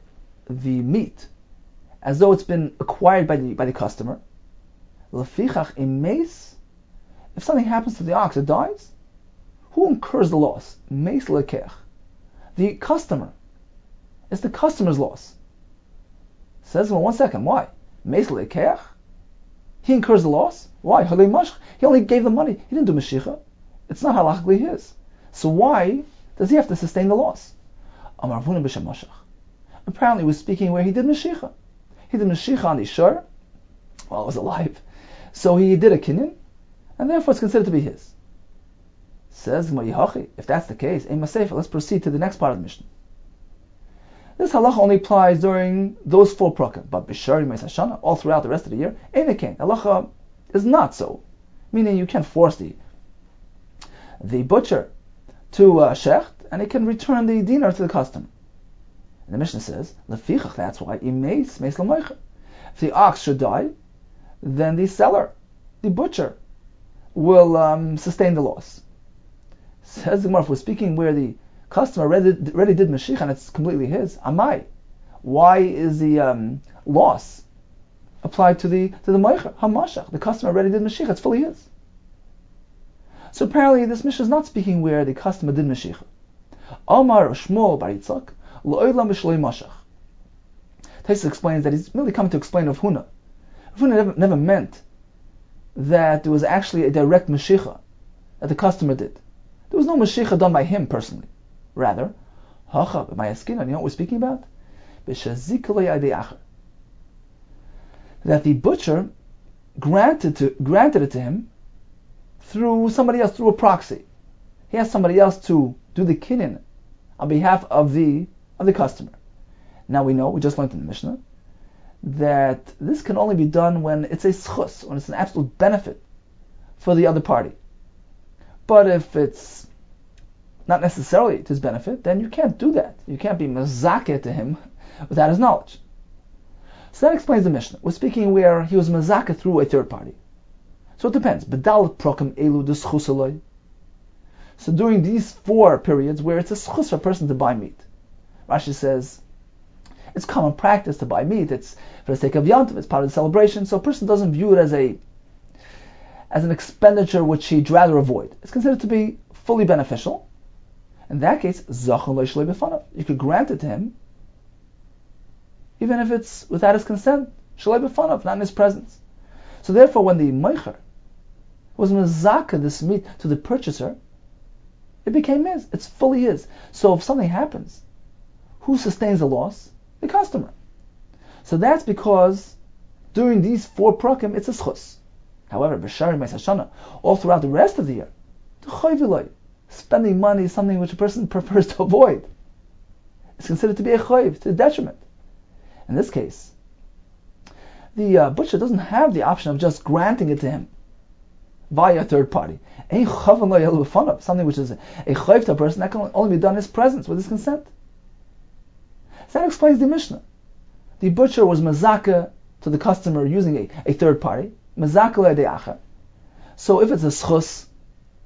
meat as though it's been acquired by the customer, lefichach imeis, if something happens to the ox, it dies, who incurs the loss? Meis lekech. The customer. It's the customer's loss. Says, well, 1 second, why? Meis lekech? He incurs the loss? Why? He only gave the money. He didn't do Mashiach. It's not halachically his. So why does he have to sustain the loss? Amar Ravuna b'Shem Mashach. Apparently he was speaking where he did Mashiach. He did Mashiach on the shore while it was alive. So he did a kinyan, and therefore it's considered to be his. Says Gemara, if that's the case, let's proceed to the next part of the Mishnah. This halacha only applies during those 4 prakim, but b'shari meis hashana, all throughout the rest of the year, ain't it kain. Halacha is not so, meaning you can't force the butcher to shecht, and he can return the dinar to the customer. And the Mishnah says, lefichach, that's why, imeis meis l'moicher. If the ox should die, then the seller, the butcher, will sustain the loss. Says the Gemara, if we're speaking where the customer already did Mashiach and it's completely his, amai, why is the loss applied to the Meicher, Hamashach? The customer already did Mashiach, it's fully his. So apparently this Mishnah is not speaking where the customer did Mashiach. Amar Shmuel bar Yitzchak, L'olam b'shloi mashach. Taisa explains that he's really coming to explain Rav Huna. Rav Huna never meant that there was actually a direct Mashiach that the customer did. There was no Mashiach done by him personally. Rather, Hacha b'mayaskina, you know what we're speaking about? That the butcher granted it to him through somebody else, through a proxy. He has somebody else to do the kinyan on behalf of the customer. Now we know, we just learned in the Mishnah, that this can only be done when it's a schus, when it's an absolute benefit for the other party. But if it's not necessarily to his benefit, then you can't do that. You can't be mazakeh to him without his knowledge. So that explains the Mishnah. We're speaking where he was mazakeh through a third party. So it depends. B'dalet prokim elu de schus aloi. So during these 4 periods where it's a schus for a person to buy meat, Rashi says it's common practice to buy meat. It's for the sake of Yom Tov, it's part of the celebration. So a person doesn't view it as an expenditure which he'd rather avoid. It's considered to be fully beneficial. In that case, you could grant it to him, even if it's without his consent, shalei b'fanav, not in his presence. So therefore, when the meicher was mezakeh this meat to the purchaser, it became his. It's fully his. So if something happens, who sustains the loss? The customer. So that's because during these 4 prakim, it's a schus. However, b'shari meis hashana, all throughout the rest of the year, spending money is something which a person prefers to avoid. It's considered to be a chayv, to the detriment. In this case, the butcher doesn't have the option of just granting it to him via a third party. Something which is a chayv to a person, that can only be done in his presence, with his consent. So that explains the Mishnah. The butcher was mazaka to the customer using a third party, mazaka le'de'acher. So if it's a schus,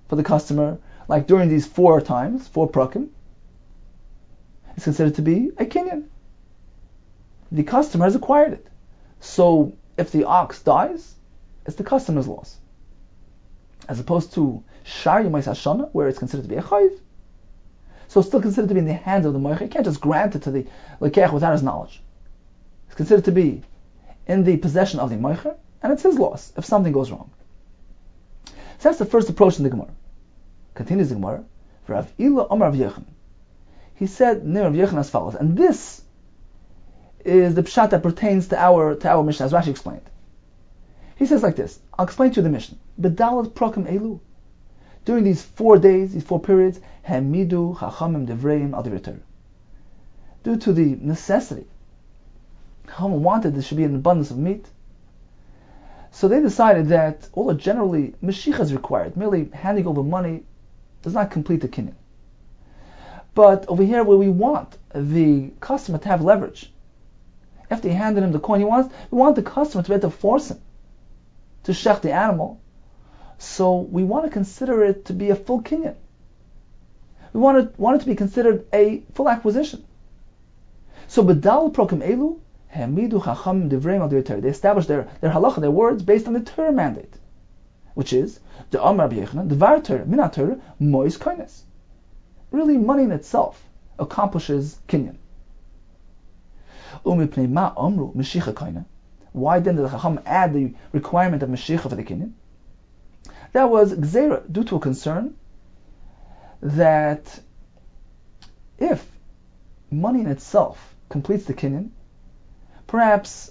for the customer, like during these 4 prakim, it's considered to be a kinyan. The customer has acquired it. So if the ox dies, it's the customer's loss. As opposed to Shar Yomais Hashana, where it's considered to be a chayv. So it's still considered to be in the hands of the moicher. You can't just grant it to the lekech without his knowledge. It's considered to be in the possession of the moicher, and it's his loss if something goes wrong. So that's the first approach in the Gemara. Continues the Gemara. Rav Ila Amar Rav Yechon. He said near Rav Yechon as follows, and this is the pshat that pertains to our Mishnah, as Rashi explained. He says like this. I'll explain to you the Mishnah. Bedalat prakim elu. During these 4 days, these 4 periods, hamidu chachamim devreim al divrei Torah. Due to the necessity, Chachamim wanted there should be an abundance of meat. So they decided that although generally Mashiach is required, merely handing over money does not complete the kinyan. But over here, where we want the customer to have leverage, after he handed him the coin, we want the customer to be able to force him to shech the animal. So we want to consider it to be a full kinyan. We want it to be considered a full acquisition. So bedal prokim elu hamidu chacham devreim al divrei Torah. They established their halacha, their words, based on the Torah mandate, which is the Amar Rabbi Yochanan, Dvar Torah minat Torah mois koines. Really, money in itself accomplishes kinyan. Umipnei ma amru meshicha koine. Why then did the chacham add the requirement of meshicha for the kinyan? That was gzeira, due to a concern that if money in itself completes the kinyan, perhaps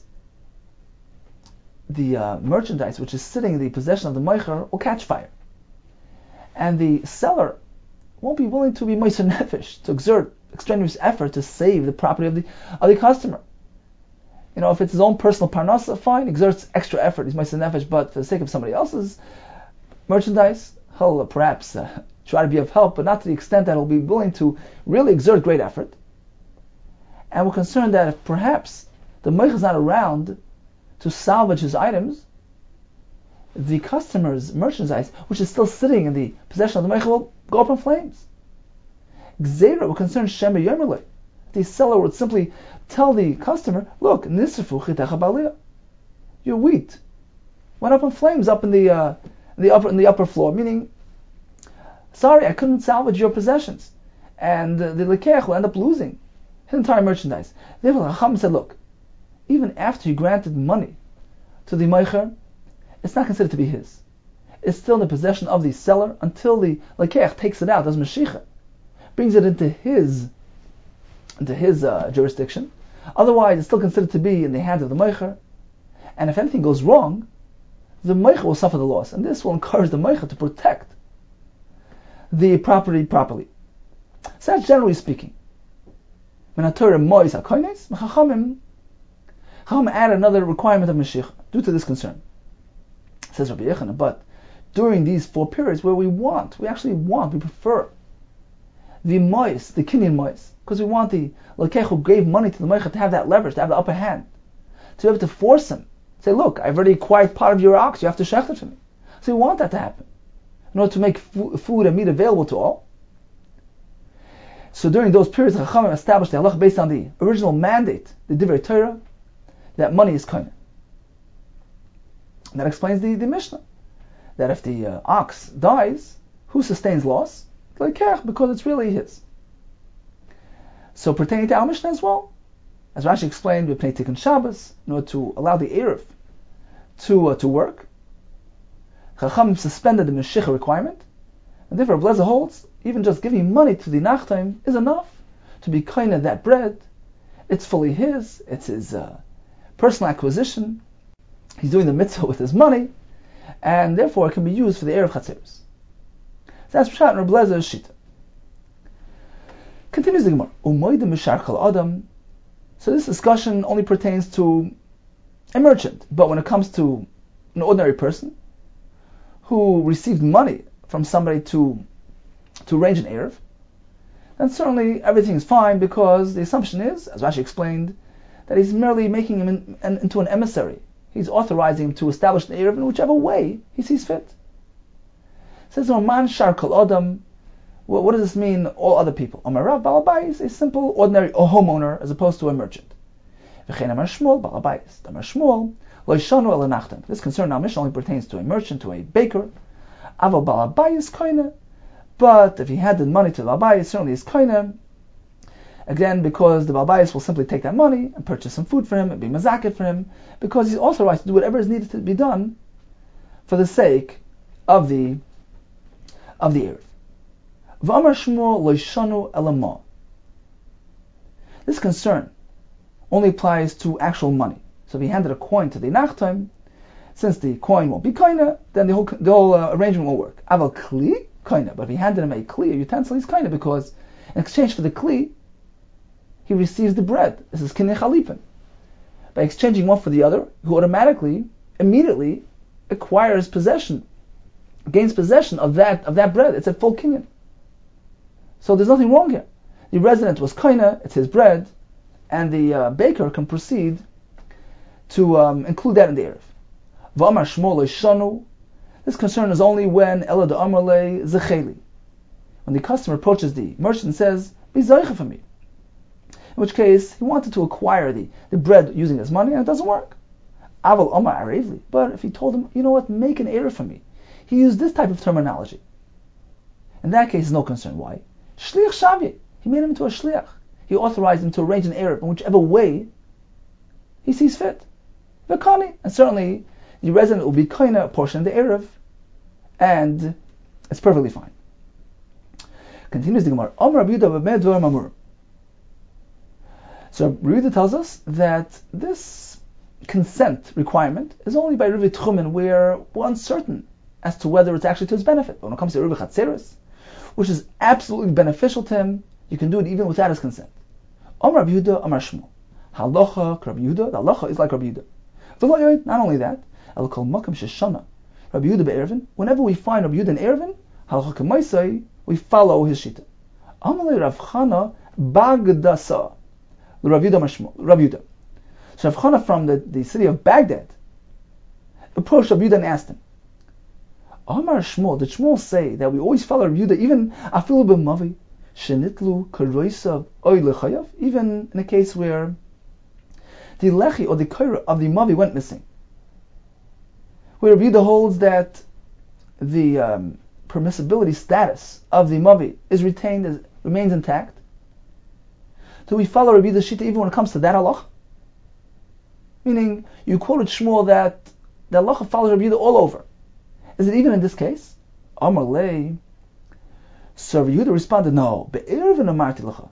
the merchandise which is sitting in the possession of the meicher will catch fire, and the seller won't be willing to be meiser nefesh, to exert extraneous effort to save the property of the customer. You know, if it's his own personal parnasa, fine, exerts extra effort, he's meiser nefesh, but for the sake of somebody else's merchandise, he'll perhaps try to be of help, but not to the extent that he'll be willing to really exert great effort. And we're concerned that if perhaps the meicher is not around to salvage his items, the customer's merchandise, which is still sitting in the possession of the meicher, will go up in flames. Gzeira, we're concerned Shemer Yomerle. The seller would simply tell the customer, look, nisrifu chitecha b'aliyah. Your wheat went up in flames up in the upper floor, meaning, sorry, I couldn't salvage your possessions, and the lekech will end up losing his entire merchandise. Therefore, Chacham said, look, even after you granted money to the meicher, it's not considered to be his. It's still in the possession of the seller until the lekech takes it out as mashiach, brings it into his jurisdiction. Otherwise, it's still considered to be in the hands of the meicher, and if anything goes wrong, the meicher will suffer the loss, and this will encourage the meicher to protect the property properly. So that's generally speaking. Chacham added another requirement of Mashiach due to this concern. Says Rabbi Yochanan, but during these 4 periods where we prefer the mois, the kinyan mois, because we want the lekech who gave money to the meicher to have that leverage, to have the upper hand, to be able to force him. Say, look, I've already acquired part of your ox, you have to shech it for me. So we want that to happen, in order to make food and meat available to all. So during those periods, Chachamim established the halach based on the original mandate, the Divrei Torah, that money is koine. And that explains the Mishnah, that if the ox dies, who sustains loss? The lekech, because it's really his. So pertaining to our Mishnah as well, as Rashi explained, we play Tikkun Shabbos in order to allow the Erev to work. Chacham suspended the Meshicha requirement, and therefore Blazer holds even just giving money to the Nachtaim is enough to be kind of that bread. It's fully his. It's his personal acquisition. He's doing the mitzvah with his money, and therefore it can be used for the Erev Chatzeros. So that's Pshat and Reb Blezer's Shita. Continues the Gemara. Umoidim mishar kol adam. So this discussion only pertains to a merchant, but when it comes to an ordinary person who received money from somebody to arrange an Erev, then certainly everything is fine, because the assumption is, as Rashi explained, that he's merely making him into an emissary. He's authorizing him to establish an Erev in whichever way he sees fit. Says man shar kol adam. What does this mean? All other people. Amar Rav, Baal Habayis, a simple, ordinary homeowner, as opposed to a merchant. V'chein Amar Shmuel, Baal Habayis. Amar Shmuel, lo yishanu el nachtan. This concern now Mishnah only pertains to a merchant, to a baker. Aval Baal Habayis koine. But if he had the money to the Baal Habayis, certainly he's koine. Again, because the Baal Habayis will simply take that money and purchase some food for him and be mazaket for him, because he's authorized to do whatever is needed to be done for the sake of the Erev. V'amar Shmuel lo yishanu elama. This concern only applies to actual money. So if he handed a coin to the nachtaim, since the coin won't be koine, then the whole arrangement won't work. Aval kli koine. But if he handed him a kli, a utensil, he's koine, because in exchange for the kli, he receives the bread. This is kinei chalipin. By exchanging one for the other, he automatically, immediately acquires possession, gains possession of that bread. It's a full kinyan. So there's nothing wrong here. The resident was koine, it's his bread, and the baker can proceed to include that in the erev. V'amar Shmuel shanu. This concern is only when ela de amar le zecheli. When the customer approaches the merchant and says, "Be zeicha for me," in which case he wanted to acquire the bread using his money, and it doesn't work. Aval amar arevli. But if he told him, "You know what, make an erev for me," he used this type of terminology. In that case, no concern. Why? Shliach shavye. He made him into a shliach. He authorized him to arrange an erev in whichever way he sees fit. V'kani, and certainly the resident will be koine a portion of the erev, and it's perfectly fine. Continues the Gemara. Amar Rabbi Yehuda b'mei dvar mamur. So Rabbi Yehuda tells us that this consent requirement is only by Rivi Tchumen, where we're uncertain as to whether it's actually to his benefit. But when it comes to Rivi Chatzeres, which is absolutely beneficial to him, you can do it even without his consent. Amar Rabbi Yehuda, Amar Shmuel. Halacha Rabbi Yehuda. The halacha is like Rabbi Yehuda. Not only that, El kol makam sheshana Rabbi Yehuda be'erevin. Whenever we find Rabbi Yehuda in erevin, halacha k'maisai, we follow his shita. Amalei Rav Chana Bagdasa. Rabbi Yehuda. So Rav Chana from the city of Baghdad approached Rabbi Yehuda and asked him, Amar Shmuel, did Shmuel say that we always follow Rabbi Yehuda even afilu b'mavi shenitlu karoisav oy lechayav, even in a case where the lechi or the kaira of the mavi went missing, where Rabbi Yehuda holds that the permissibility status of the mavi is remains intact. Do we follow Rabbi Yehuda's shita even when it comes to that halacha? Meaning, you quoted Shmuel that the halacha follows Rabbi Yehuda all over. Is it even in this case? Amar lei. So Rabbi Yehuda responded, no. Be'erevin amarti lecha.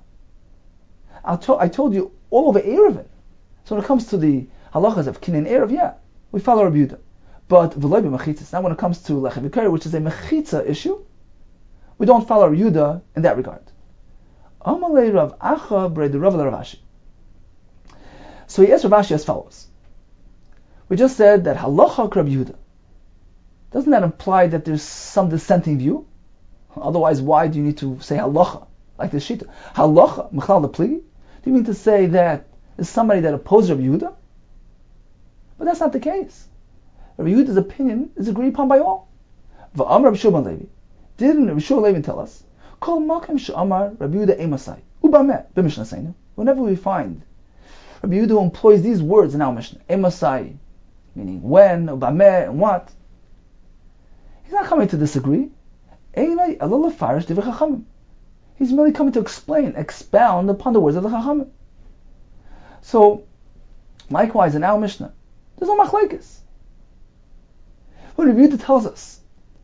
I told you all over erevin. So when it comes to the halachas of kinin erev, yeah, we follow Rabbi Yehuda. But v'loi b'mechitzas. Now when it comes to lechem v'kari, which is a mechitza issue, we don't follow Rabbi Yehuda in that regard. Amar lei Rav Acha b'rei Rav Rav Ashi. So he asked Rav Ashi as follows. We just said that halacha Rabbi Yehuda. Doesn't that imply that there's some dissenting view? Otherwise, why do you need to say halacha like this shita? Halacha mechlal lepligi? Do you mean to say that there's somebody that opposes Rabbi Yehuda? But that's not the case. Rabbi Yehuda's opinion is agreed upon by all. V'amar Rabbi Shimon Levi. Didn't Rabbi Shimon Levi tell us? Kol makom she'amar Rabbi Yehuda emasai ubameh b'mishnah seinu. Whenever we find Rabbi Yehuda employs these words in our Mishnah, emasai, meaning when, ubameh, and what, he's not coming to disagree. He's merely coming to expound upon the words of the Chachamim. So, likewise in our Mishnah, there's no machlekes. When Rabbi Yehuda tells us,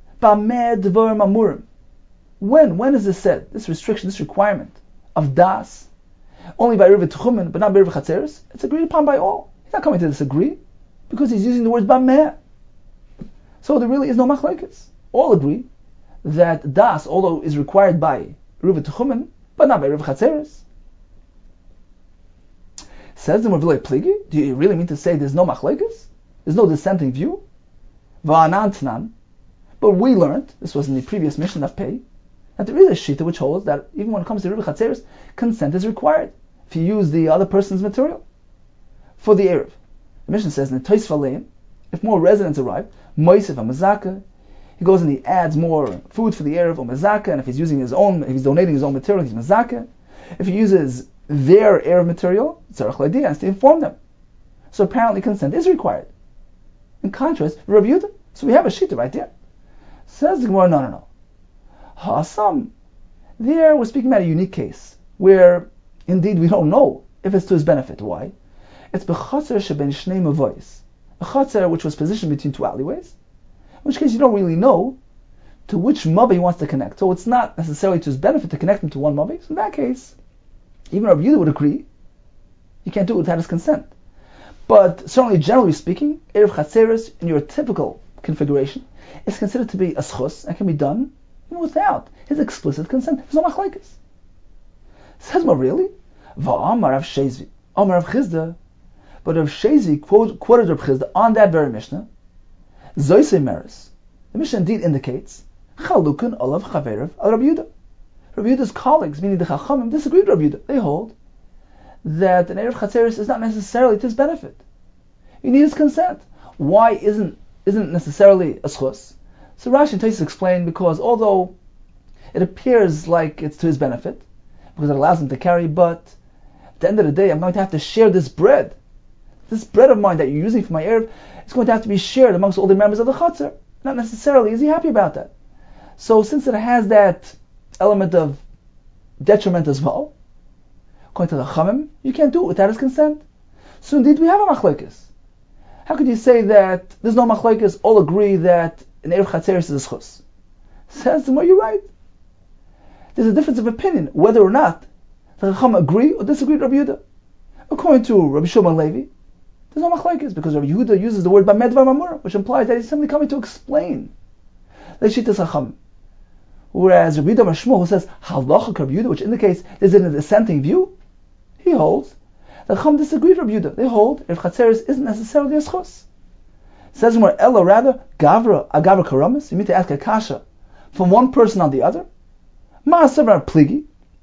when is this said? This restriction, this requirement of das, only by Rivi Tchumen, but not by Rivi Chatzeres, it's agreed upon by all. He's not coming to disagree, because he's using the words bameh. So there really is no machlekes. All agree that das, although is required by Rivi Tchumen, but not by Rivi Chatzeres. Says the Mervilei Pligi, do you really mean to say there's no machlekes? There's no dissenting view? Va'anantnan. But we learned, this was in the previous mission of Pei, that there is a shita which holds that even when it comes to Rivi Chatzeres, consent is required if you use the other person's material for the Erev. The mission says in the Tosfos Aleim, if more residents arrive, Moisef and Mazaka, he goes and he adds more food for the Erev or Mezaka, and if he's donating his own material, he's Mezaka. If he uses their Erev material, Tzarech L'Yadiah, has to inform them. So apparently consent is required. In contrast, Rav Yehuda, so we have a shita right there. Says the Gemara, no. Ha'asam, there we're speaking about a unique case, where indeed we don't know if it's to his benefit. Why? It's b'chatzer sheben shnei mavois. A chatzer which was positioned between two alleyways, in which case you don't really know to which mabah he wants to connect. So it's not necessarily to his benefit to connect him to one mabah. So in that case, even Rav Yehuda would agree, you can't do it without his consent. But certainly, generally speaking, Erev Chatzeres, in your typical configuration, is considered to be a schus and can be done even without his explicit consent. There's no machlekes. Says more really, Va'amar Rav Shezvi, Amar Rav Chizda, but Rav Shezvi quoted Rav Chizda on that very Mishnah. Zoyse Meres. The Mishnah indeed indicates Chalukun Olav Chaverav al Rav Yehuda. Rav Yehuda's colleagues, meaning the Chachamim, disagreed with Rav Yehuda. They hold that an Erev Chatzeres is not necessarily to his benefit. You need his consent. Why isn't necessarily a schus? So Rashi and Tosfos explain, because although it appears like it's to his benefit, because it allows him to carry, but at the end of the day, I'm going to have to share this bread. This bread of mine that you're using for my Erev is going to have to be shared amongst all the members of the Chatzer. Not necessarily is he happy about that. So since it has that element of detriment as well, according to the Chamim, you can't do it without his consent. So indeed we have a machlekes. How could you say that there's no machlekes, all agree that an Erev Chatzeres is a schus? Says the more you're right. There's a difference of opinion whether or not the Chacham agree or disagree with Rabbi Yehuda. According to Rabbi Shimon Levi, there's no machlekes, because Rabbi Yehuda uses the word b'medvar mamura, which implies that he's simply coming to explain the Shittas Chacham. Whereas Rabbi Yehuda Mashmuel, who says halacha Rabbi Yehuda, which indicates there's a dissenting view, he holds the Chacham disagreed with Rabbi Yehuda. They hold Erev Chatzeres isn't necessarily a schus. Says more Ella, rather Gavra Karamis. You need to ask a kasha from one person on the other. Ma'asav Pligi.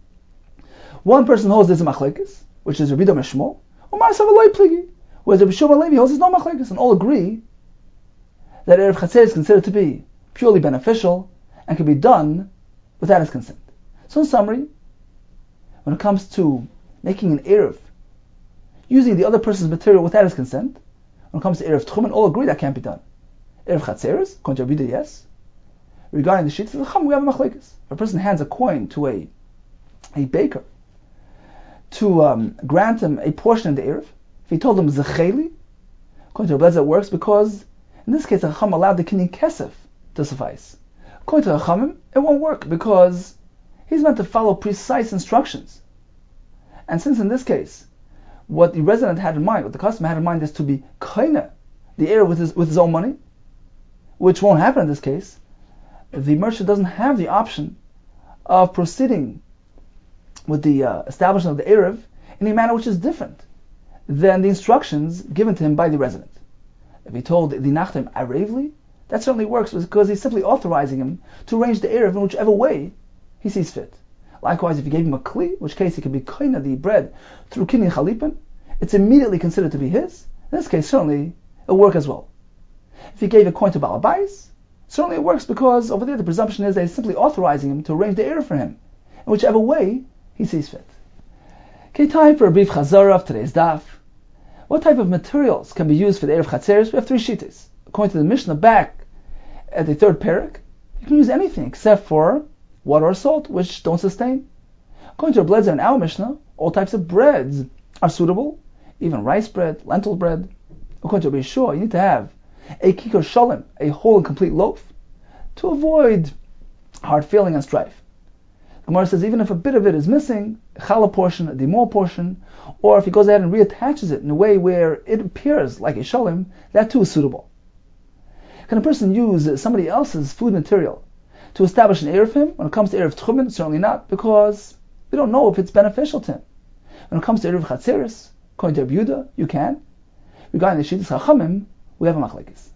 One person holds there's a machlekes, which is Rabbi Yehuda Mashmuel, or Ma'asav Aloi Pligi, whereas Rabbi Shimon Levi holds there's no machlekes, and all agree that Erev Chatzeres is considered to be purely beneficial and can be done without his consent. So in summary, when it comes to making an Erev using the other person's material without his consent, when it comes to Erev Tchumen, all agree that can't be done. Erev Chatzeres, according to Rabbi Yehuda, yes. Regarding the Shittas of the Chacham, we have a machlekes. If a person hands a coin to a baker to grant him a portion of the Erev, if he told him Zecheli, according to Rabbi Lezer, it works because in this case the Chacham allowed the Kinyan Kesef to suffice. According to the Chachamim, it won't work because he's meant to follow precise instructions. And since in this case, what the resident had in mind, what the customer had in mind, is to be kaina the Erev with his own money, which won't happen in this case, the merchant doesn't have the option of proceeding with the establishment of the Erev in a manner which is different than the instructions given to him by the resident. If he told the Nachtem Arevli, that certainly works because he's simply authorizing him to arrange the Erev in whichever way he sees fit. Likewise, if you gave him a kli, in which case he could be kaina the bread through kinyan chalipin, it's immediately considered to be his. In this case, certainly it'll work as well. If he gave a coin to Balabais, certainly it works because over there the presumption is that he's simply authorizing him to arrange the Erev for him in whichever way he sees fit. Okay, time for a brief chazara of today's daf. What type of materials can be used for the Erev Chatzeres? We have three shittas. According to the Mishnah back at the third parak, you can use anything except for water or salt, which don't sustain. According to Rabbi Lezer and our Mishnah, all types of breads are suitable, even rice bread, lentil bread. According to Rabbi Yeshua, you need to have a kikar shalom, a whole and complete loaf, to avoid hard feeling and strife. The Gemara says even if a bit of it is missing, a challah portion, a dimor portion, or if he goes ahead and reattaches it in a way where it appears like a shalom, that too is suitable. Can a person use somebody else's food material to establish an Erev for him? When it comes to Erev Tchumen, certainly not, because we don't know if it's beneficial to him. When it comes to Erev Chatzeres, according to Rabbi Yehuda, you can. Regarding the Shittas Chachamim, we have a machlekes.